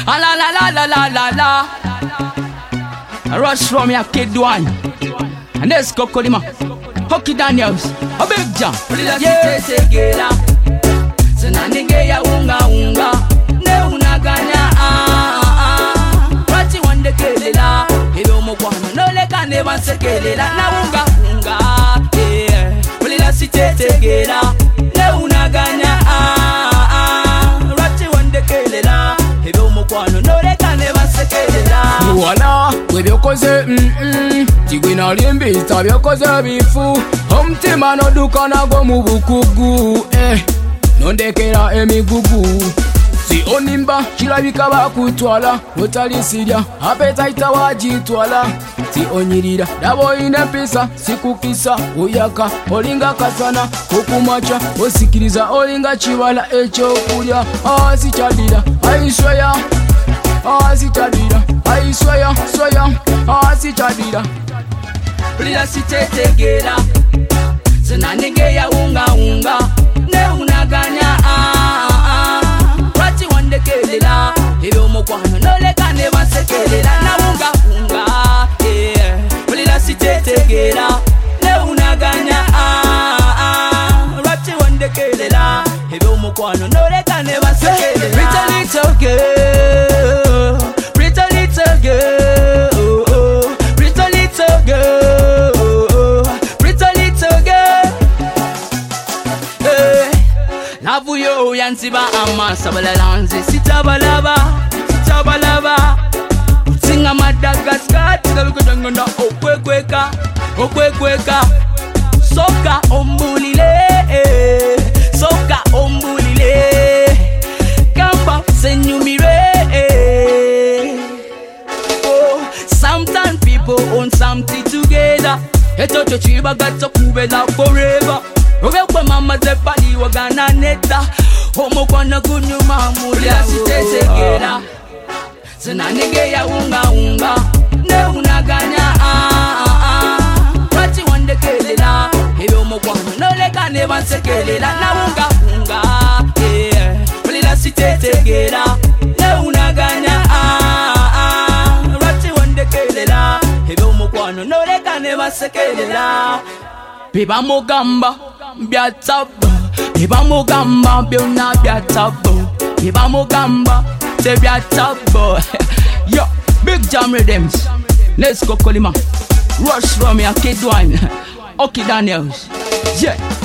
La la la la la la la. Rush from your kid one. And there's Kokolima. Hockey Daniels. A big jump. Yeah. Senanige ya unga unga. Ne unaganya Wati wande kelela. Hilo mkwano nole kane wanse kelela. Na unga unga. Yeah. Ulila sitetegela. Ne unaganya Wati wande kelela. Hilo mkwano nole kane wanse kelela. Wala, webyokoze Tigwina limbita byokoze bifu Omutima noduka nago mu bukugu Nondekera emigugu Si onimba kirabika bakutwala Otalisirya apetaita wagitwala Si onyirira dabo ine pisa Sikukisa oyaka olinga kasana Okumacha osikiriza olinga chibala echokulya Sichadira aiswaya Sichadira aiswaya swaya Sichadira Ulila sitetegela. Senanige ya unga unga. Ne unaganya Wati wande kelela. Hilo mkwano nole kane wanse kelela. Na unga unga. Yeah. Ulila sitetegela. Ne unaganya Wati wande kelela. Hilo mkwano nole kane wanse kelela. Pretty little girl. Pretty little girl. Pretty little girl. Pretty little girl. Lavu yo yansiba ama sabalalanze. Sitabalaba, sitabalaba. Singa Madagascar. Tigalukudangonda okwekweka, okwekweka. Soka ombulile, soka ombulile. Kamba senyumire. Sometimes people own something together. Etoto chiba gato kubela forever. Ogekwe mama zepali wagana neta. Homo kwana kunyuma mulya sitetegera. Senanige ya unga unga. Ne unaganya Wati wande kelela. Hilo mkwano nole kane wanse kelela. Na unga unga. Yeah. Ulila sitetegera. Ne unaganya Wati wande kelela. Hilo mkwano nole kane wanse kelela. Biba mugamba byatabo. Biba mugamba byona byatabo. Biba mugamba te byatabo. Yo, Big Jam Rhythms. Let's go Kolima. Rush from your kid one. Hockey Daniels. Yeah.